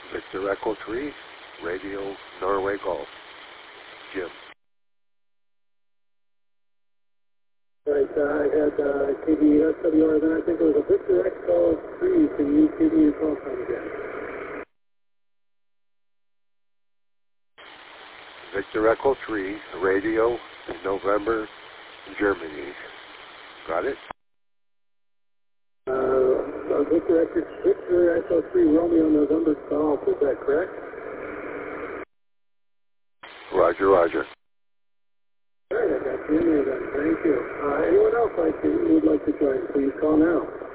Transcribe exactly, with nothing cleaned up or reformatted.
Victor Echo three, Radio Norway Golf. Jim. Right, uh, I had uh, K B S W R, then I think it was a Victor Echo three. Can you give me your call sign again? Victor Echo three, Radio in November, Germany. Got it? Uh, uh, Victor Echo, Victor Echo three, Romeo November Golf, is that correct? Roger, roger. All right, I got you in there then. Thank you. Uh, anyone else like to, would like to join, please call now.